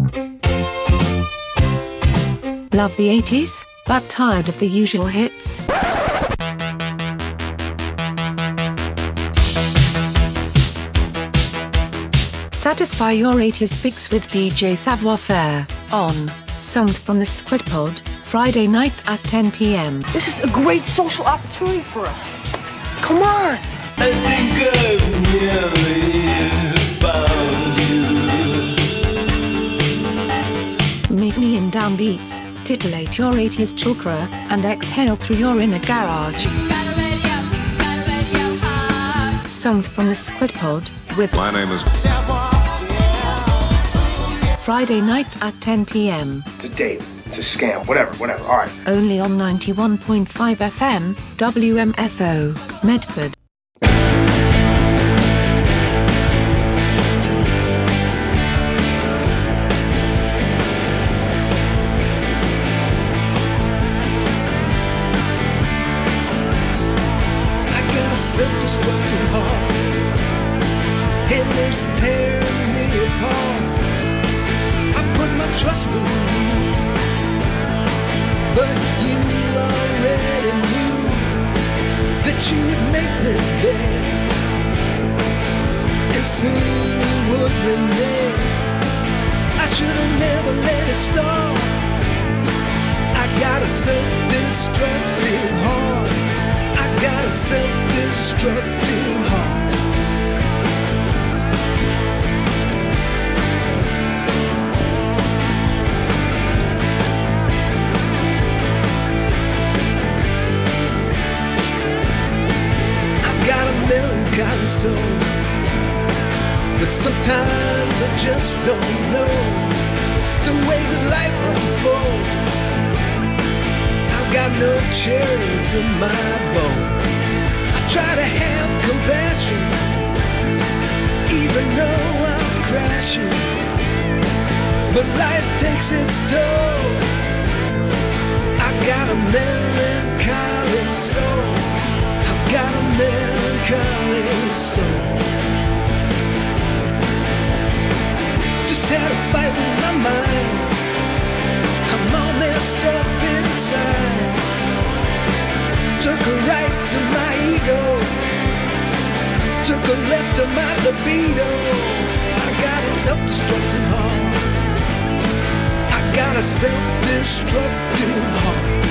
Love the 80s, but tired of the usual hits? Satisfy your 80s fix with DJ Savoir Faire, on Songs from the Squid Pod, Friday nights at 10 p.m. This is a great social opportunity for us. Come on! I think I've nearly found you. Meet me in downbeats, titillate your 80s chakra, and exhale through your inner garage. Songs from the Squid Pod, with My name is Friday nights at 10 p.m. It's a date. It's a scam. Whatever. All right. Only on 91.5 FM, WMFO, Medford. I got a self-destructive heart, and it's tearing me apart. I put my trust in you, but you already knew that you would make me beg, and soon you would renege. I should have never let it start. I got a self-destructive heart. I got a self-destructive heart. Melancholy soul, but sometimes I just don't know the way life unfolds. I've got no cherries in my bowl. I try to have compassion, even though I'm crashing, but life takes its toll. I got a melancholy soul. Got a melancholy soul. Just had a fight with my mind. I'm all messed up inside. Took a right to my ego, took a left to my libido. I got a self-destructive heart. I got a self-destructive heart.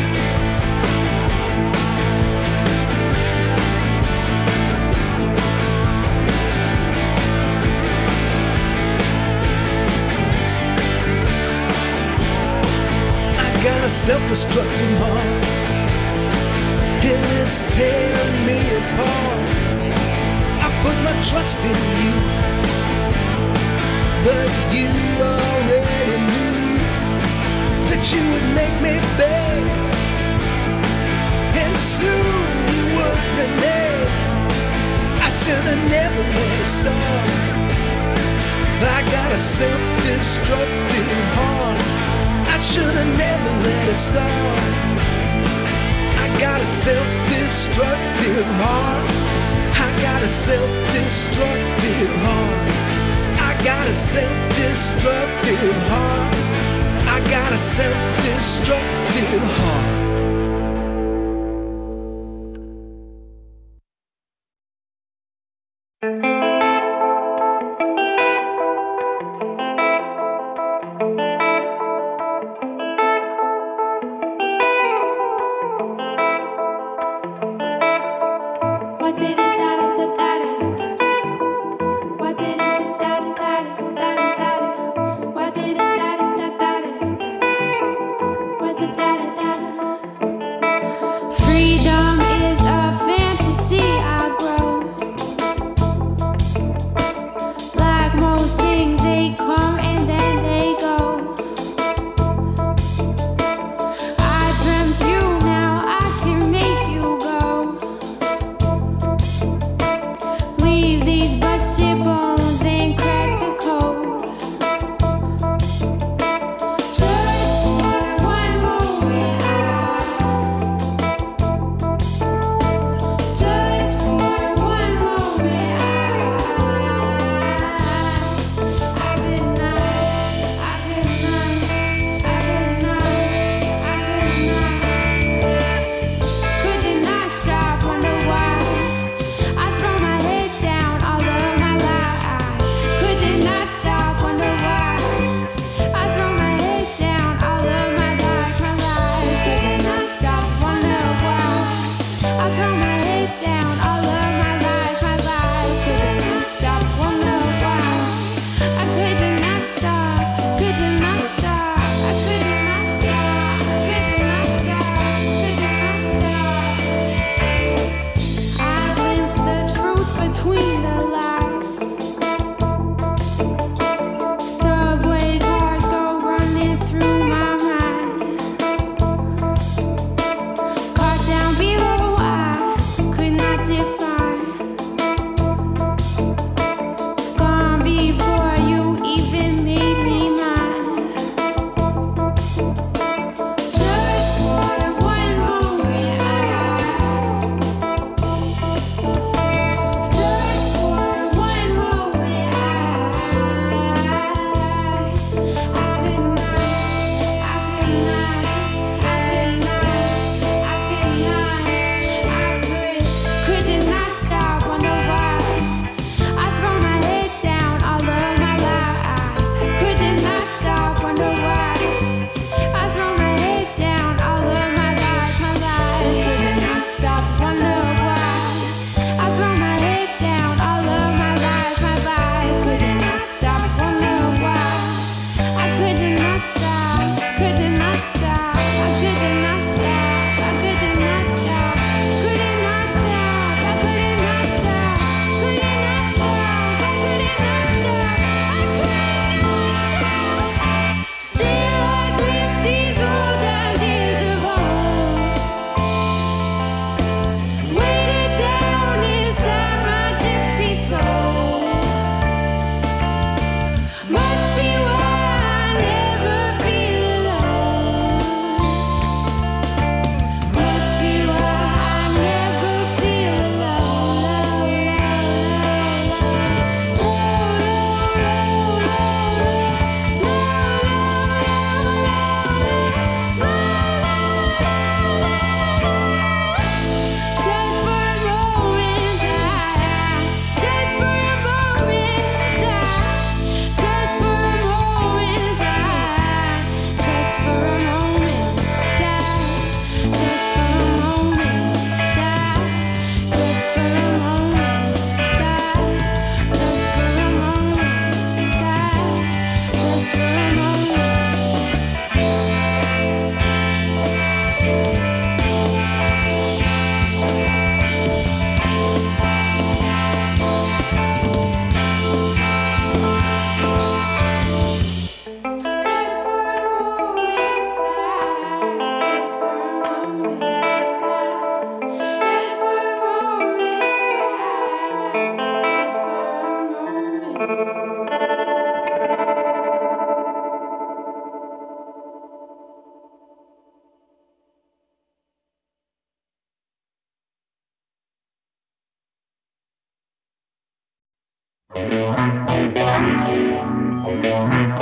Got a self-destructive heart, and it's tearing me apart. I put my trust in you, but you already knew that you would make me beg, and soon you would renege. I should have never let it start. I got a self-destructive heart. I should have never let it start. I got a self-destructive heart. I got a self-destructive heart. I got a self-destructive heart. I got a self-destructive heart.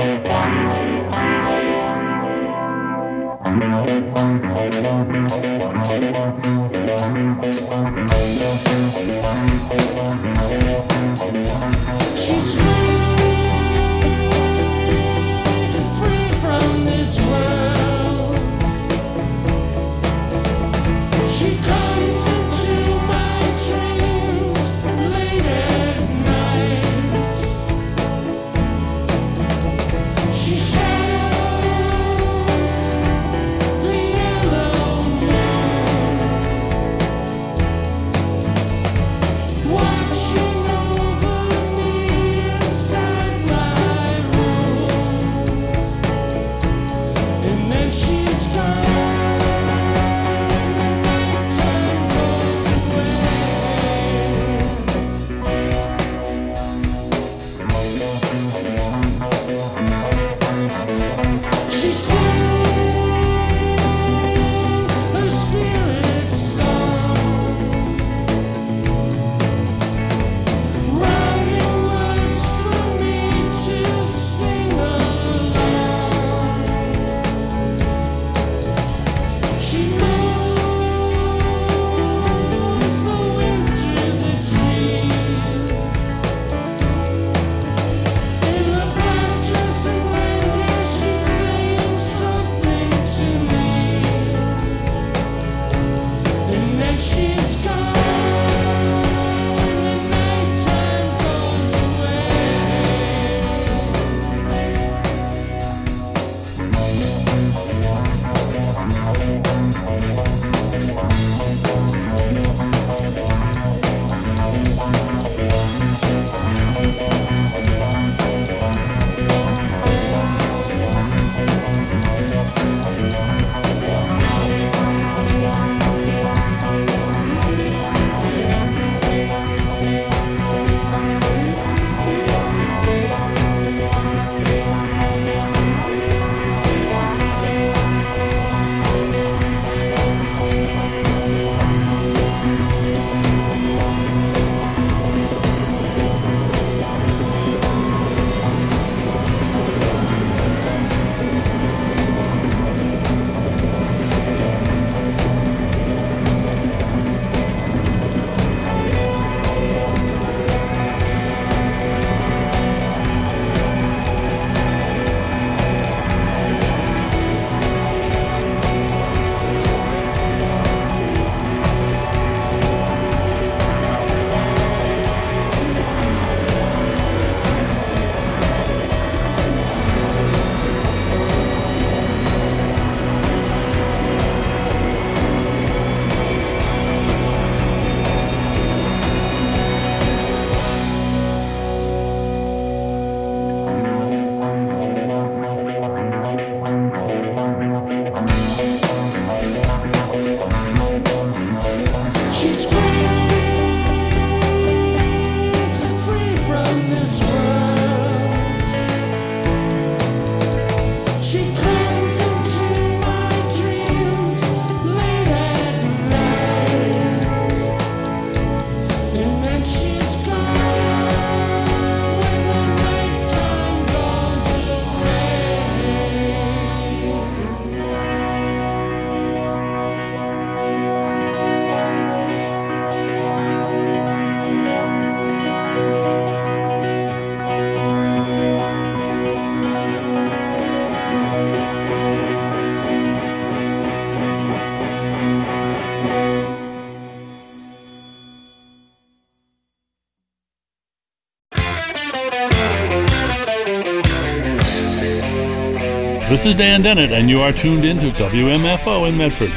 This is Dan Dennett, and you are tuned in to WMFO in Medford.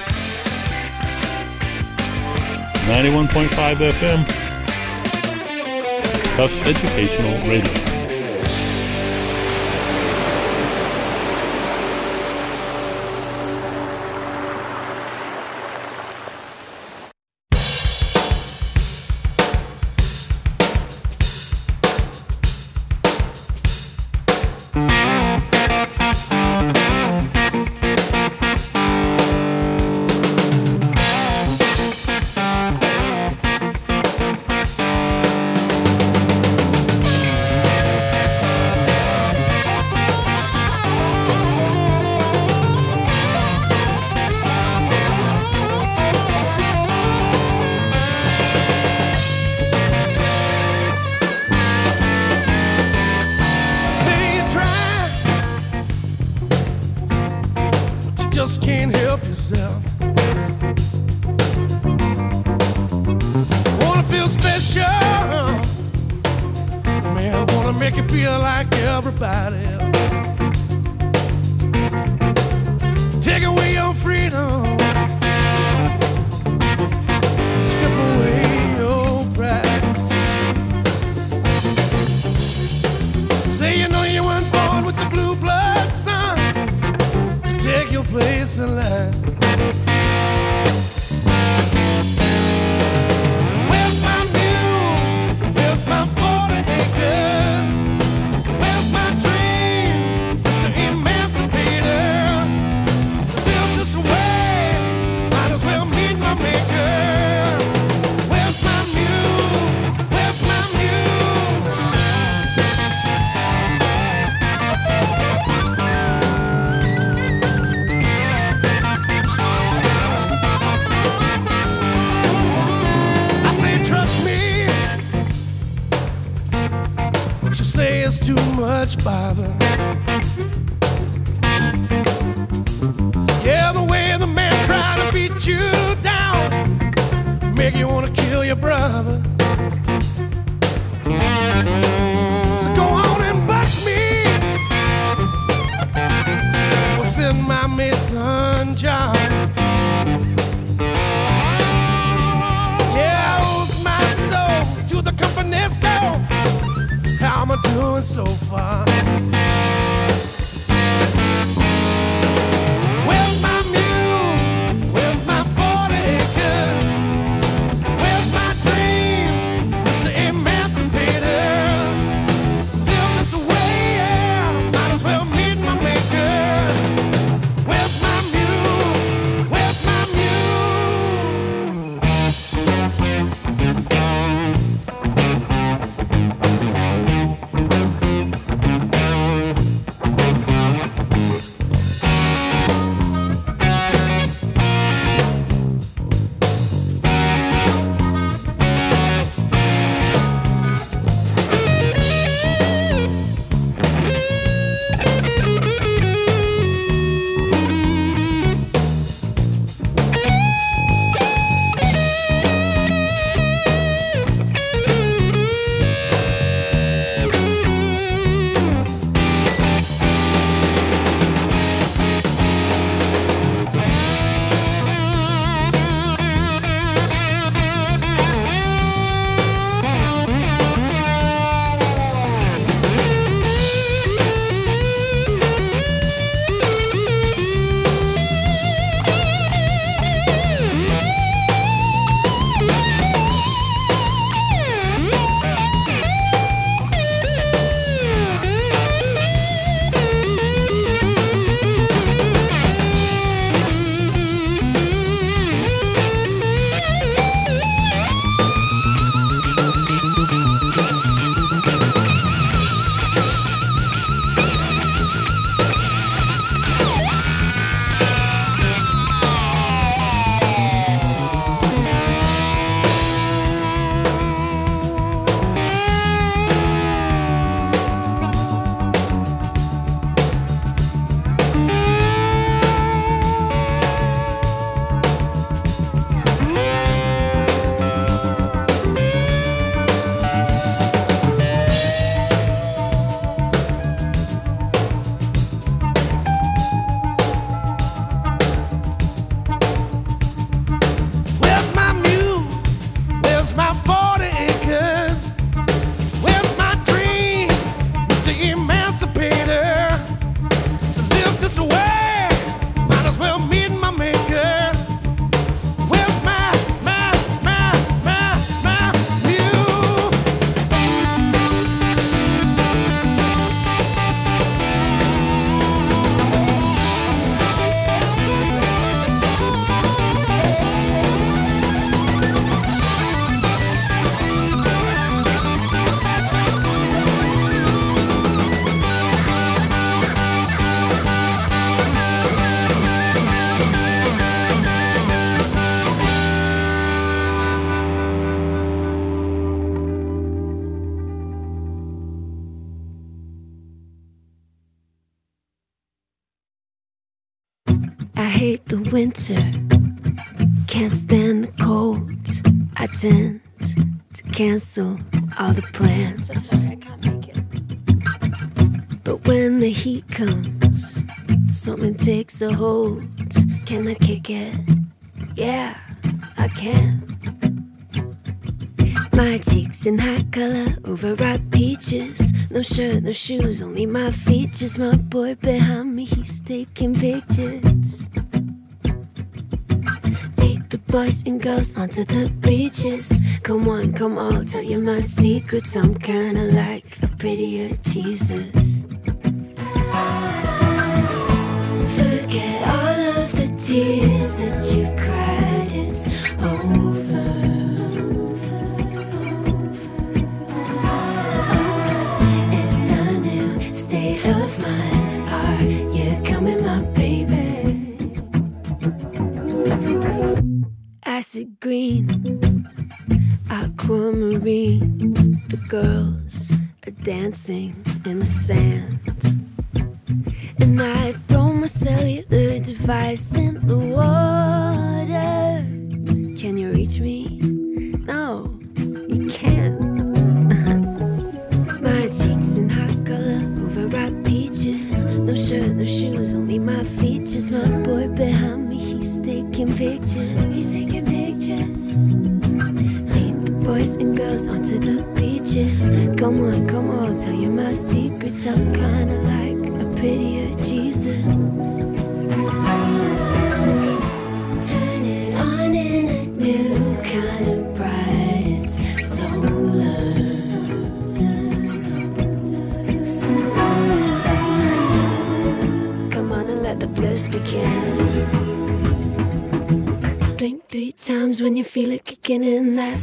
91.5 FM, Tufts Educational Radio. just can't help yourself. Wanna feel special, man, wanna make you feel like everybody else. Take away your freedom, strip away your pride. Say you know you weren't born with the blue blood, son, to take your place in line. Where's my mule? Where's my 40 acres? Where's my dream, Mr. Emancipator? Build this way, might as well meet my maker. Where's my mule? Where's my mule? I say trust me, what you say is too much bother. Yeah, the way the man tried to beat you down, make you wanna kill your brother. So go on and bust me. We'll send my Mason John. Yeah, I owes my soul to the company store. How am I doing so far? Where's my mule? Where's my 40 acres? Where's my dreams, Mr. Emancipator? Build this away, yeah, might as well meet my maker. Where's my mule? Where's my mule? Where's my mule? Where's my 40 acres? Where's my dream, Mr. Emancipator? To live this way, might as well meet my maker. Where's my mule? hate the winter, can't stand the cold. I tend to cancel all the plans. So sorry, I can't make it. But when the heat comes, something takes a hold. Can I kick it? Yeah, I can. My cheeks in hot color, overripe peaches. No shirt, no shoes, only my features. My boy behind me, he's taking pictures. Lead the boys and girls onto the beaches. Come on, come on, tell you my secrets. I'm kinda like a prettier Jesus. Forget all of the tears that you've cried, it's over. It's a new state of mind. Are you coming, my baby? Acid green, aquamarine. The girls are dancing in the sand, and I throw my cellular device in the water. Can you reach me? No, you can't. My cheeks in hot color, overripe peaches. No shirt, no shoes, only my features. My boy behind me, he's taking pictures. He's taking pictures. Lead the boys and girls onto the beaches. Come on, tell you my secrets. I'm kinda like a prettier Jesus. Turn it on in a new kind of bright. It's solar. Come on and let the bliss begin. Blink 3 times when you feel it kicking in. That's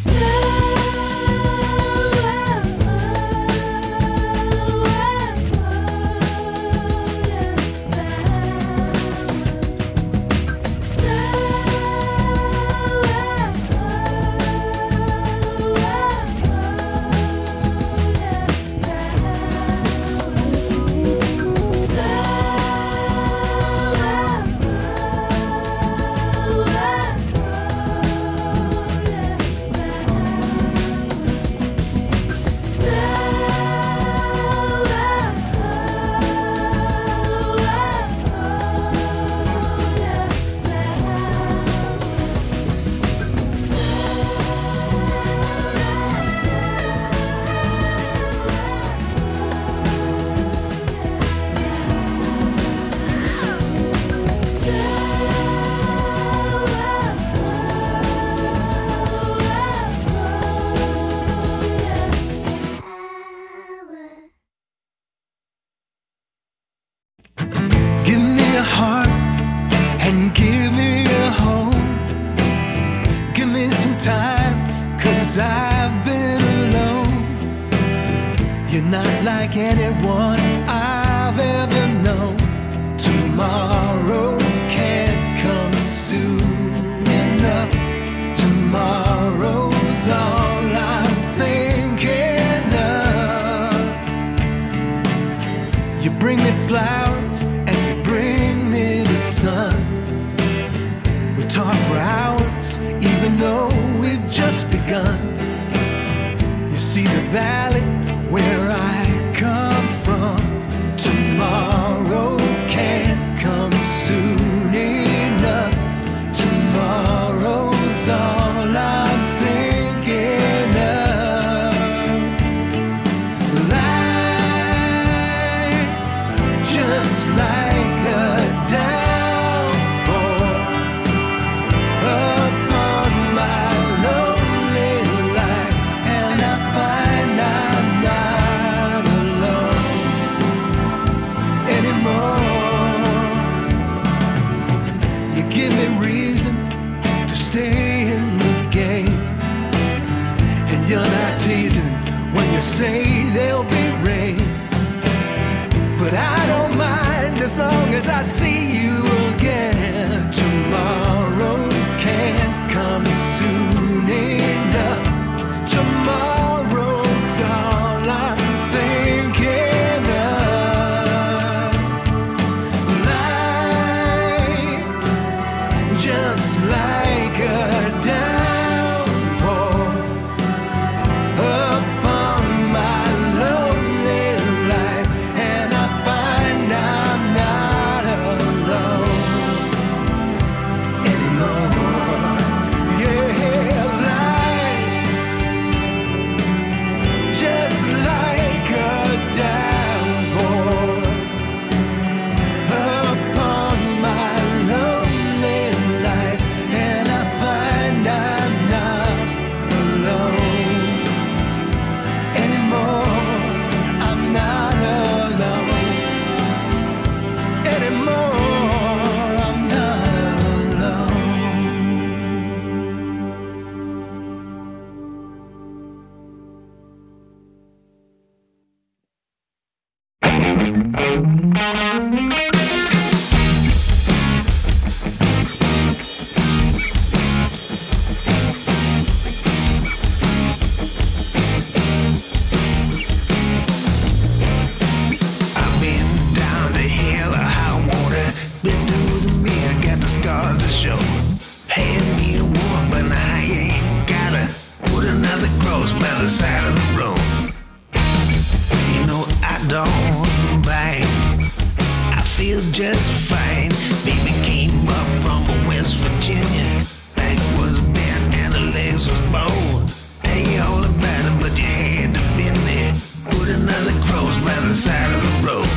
just fine. Baby came up from West Virginia. Back was bent and the legs was bowed. Tell you all about it, but you had to been there. Put another cross by the side of the road.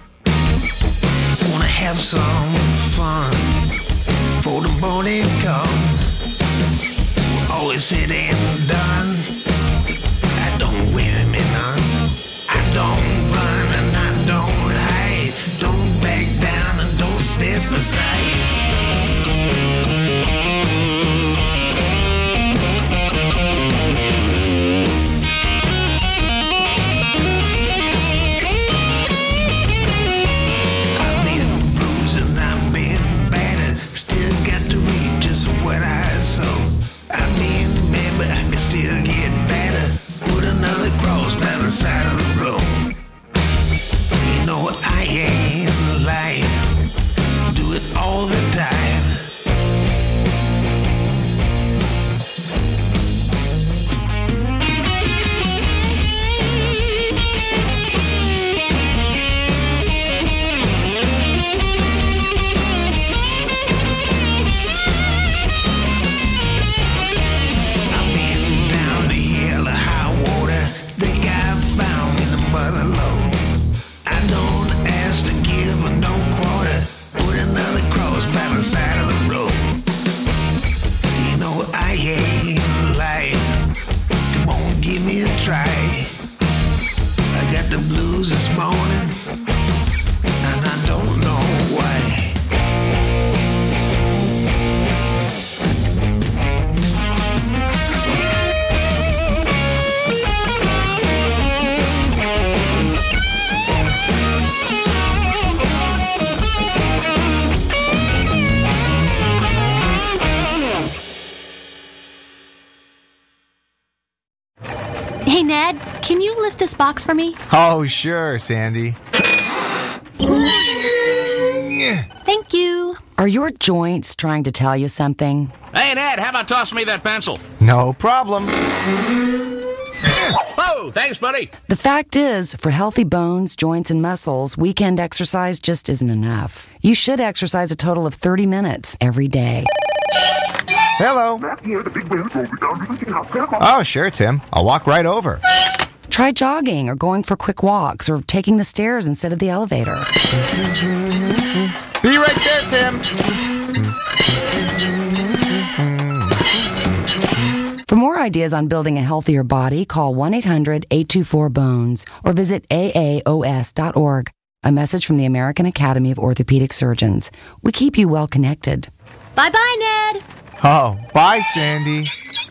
Wanna have some fun for the morning comes. Always said and done. I don't wear me none. I don't run and I don't hide. Don't back down and don't step aside. I've been bruised and I've been battered. Still got to reap just what I sow. I've been bad, but I can still get better. Put another cross by the side of the road. You know I ain't lying. Do it all the time. I've been down the hill of high water. Think I found in the mother lode. I don't ask to give or no quarter. Put another cross by the side of the road. You know I ain't lying. Come on, give me a try. I got the blues this morning, and I don't know why. Hey, Ned, can you lift this box for me? Oh, sure, Sandy. Thank you. Are your joints trying to tell you something? Hey, Ned, how about tossing me that pencil? No problem. Oh, thanks, buddy. The fact is, for healthy bones, joints, and muscles, weekend exercise just isn't enough. You should exercise a total of 30 minutes every day. Hello. Oh, sure, Tim. I'll walk right over. Try jogging or going for quick walks or taking the stairs instead of the elevator. Be right there, Tim. For more ideas on building a healthier body, call 1-800-824-BONES or visit aaos.org. A message from the American Academy of Orthopedic Surgeons. We keep you well connected. Bye-bye, Ned. Oh, bye, Sandy.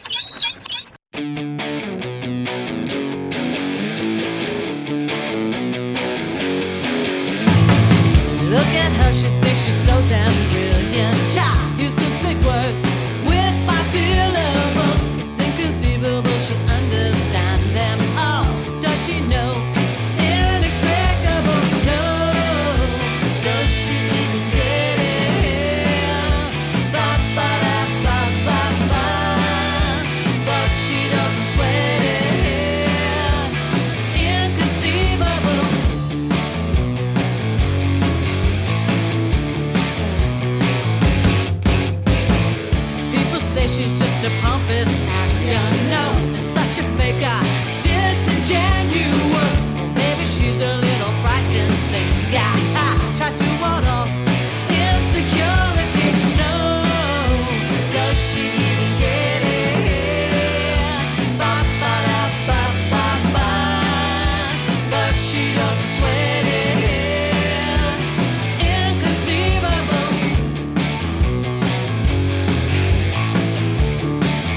Look at her, she thinks she's so damn brilliant. Child, useless big words with my syllables. It's inconceivable, she understand them all. Does she know? Inexplicable, no. Does she even get it? Ba-ba-da-ba-ba-ba. But she doesn't sweat it. Inconceivable. Say she's just a pompous ass, you know. It's such a faker, disingenuous. Maybe she's a little frightened thing. Tries to ward off insecurity. No, does she even get it? Ba-ba-da-ba-ba-ba. But she doesn't sweat it. Inconceivable.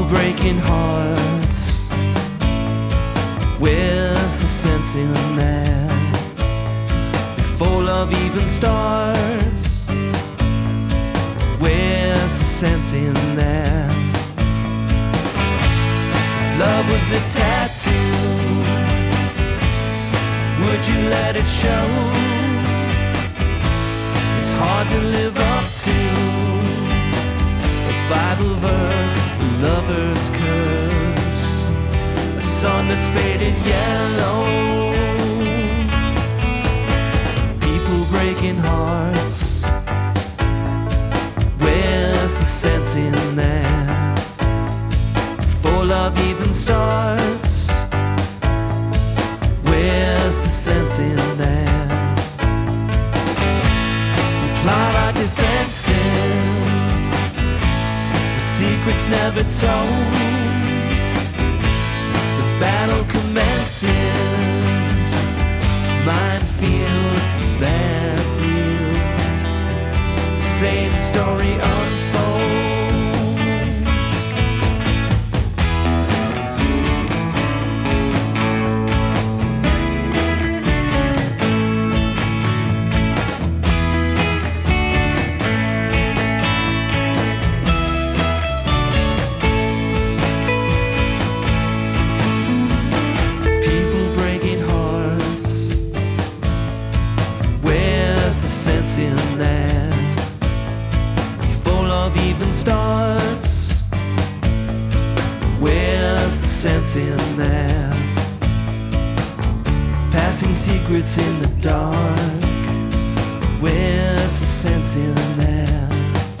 breaking hearts. Where's the sense in that? Before love even starts, where's the sense in that? If love was a tattoo, would you let it show? It's hard to live up to a Bible verse, a lover's curse, a sun that's faded yellow, people breaking hearts. Where's the sense in that? Before love even starts, where's the sense in that? We plot our defenses, the secrets never told. The battle commences, minefields, bad deals, same story unfolds. In that, before love even starts, where's the sense in that? Passing secrets in the dark, where's the sense in that?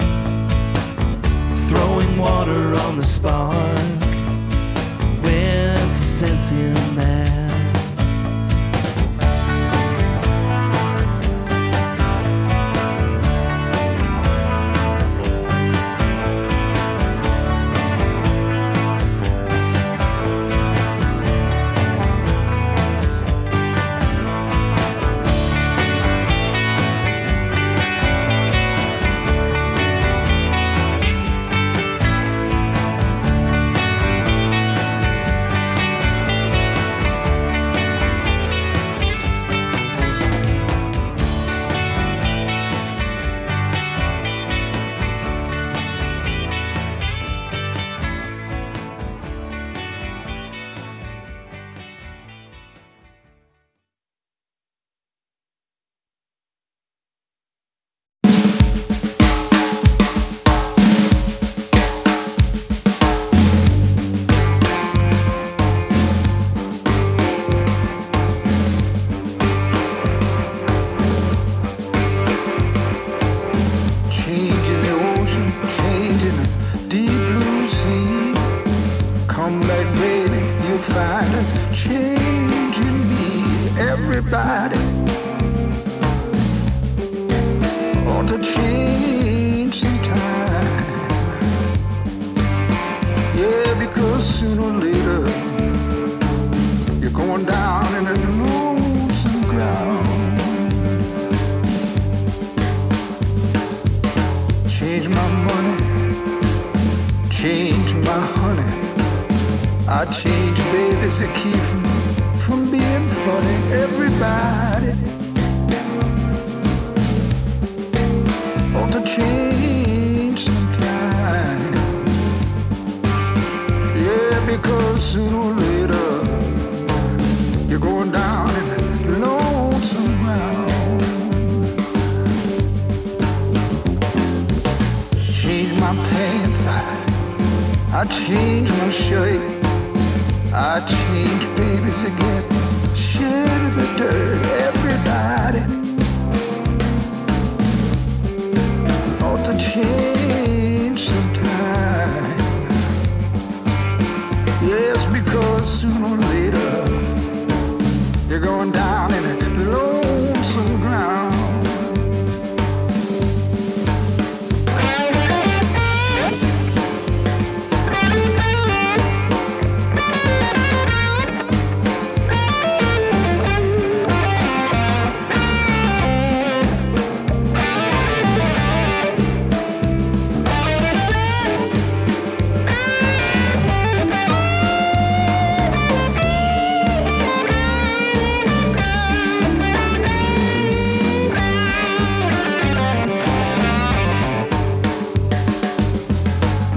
Throwing water on the spark, where's the sense in that?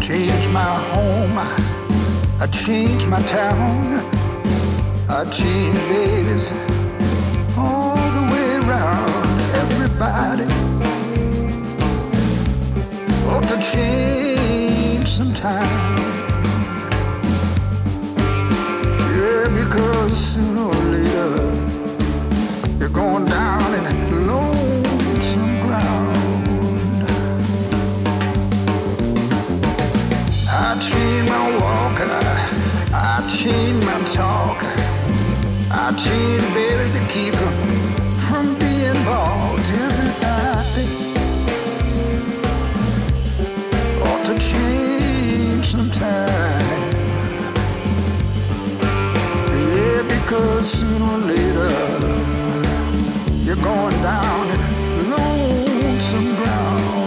changed my home, I changed my town, I changed babies all the way around. Everybody ought to change sometime. Yeah, because sooner or later you're going down in lonesome ground. I changed my walk, I changed my talk, I changed baby to keep from being bought. Everybody ought to change sometime. Yeah, because sooner or later you're going down in lonesome ground.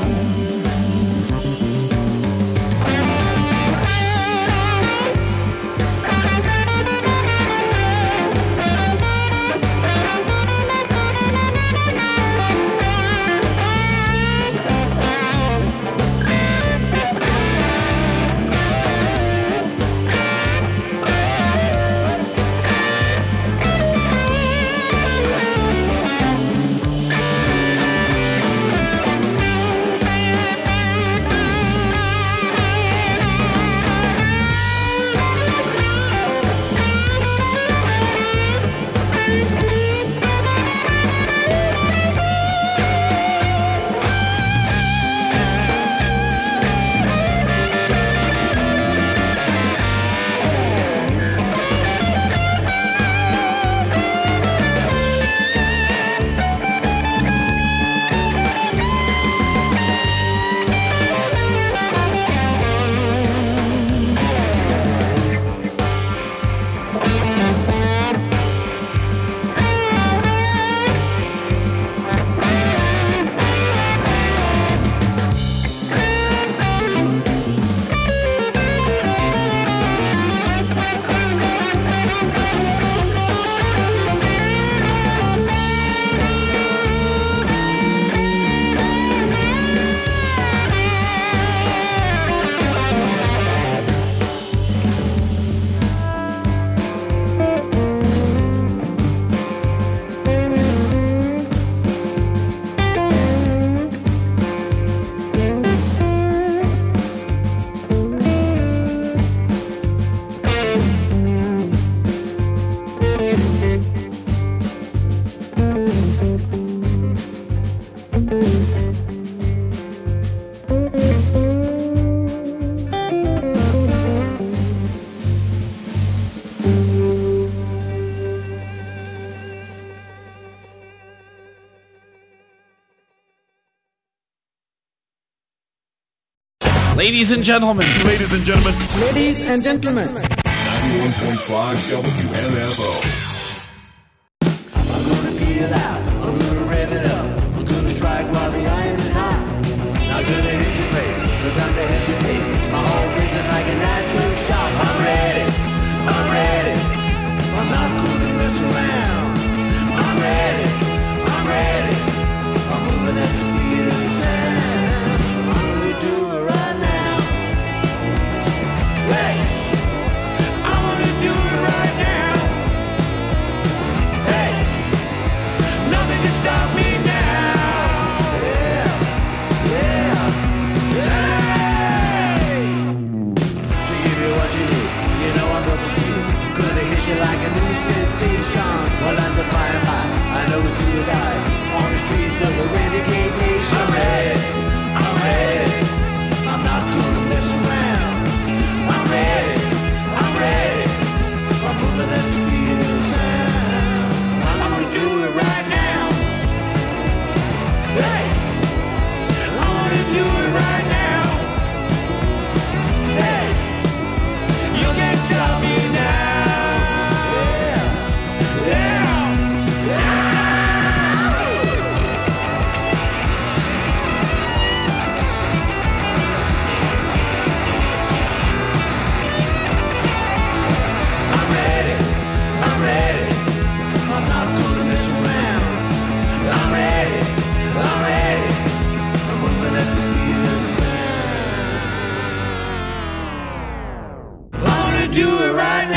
Ladies and gentlemen. Ladies and gentlemen. Ladies and gentlemen. 91.5 WMFO. I'm gonna peel out, I'm gonna rev it up, I'm gonna strike while the iron is hot. Not gonna hit the brakes, no time to hesitate. My heart racing like a natural shot. I'm ready, I'm ready. I'm not gonna mess around. I'm ready, I'm ready. I'm moving at the speed of the sound. I'm gonna do it right now. Hey, I'm gonna do it right now. Hey, nothing can stop me now. Yeah, yeah, yeah. She give you what you need. You know I'm built for speed. Gonna hit you like a new sensation. While lines are flying by, I know it's till you die. On the streets of the renegade nation. I'm ready, I'm ready. I'm not gonna mess around. I'm ready, I'm ready. I'm moving at the speed of the sound. I'm gonna do it right now. Hey, I'm gonna do it right now. Hey, you can't stop me now. Yeah, yeah, yeah. do it right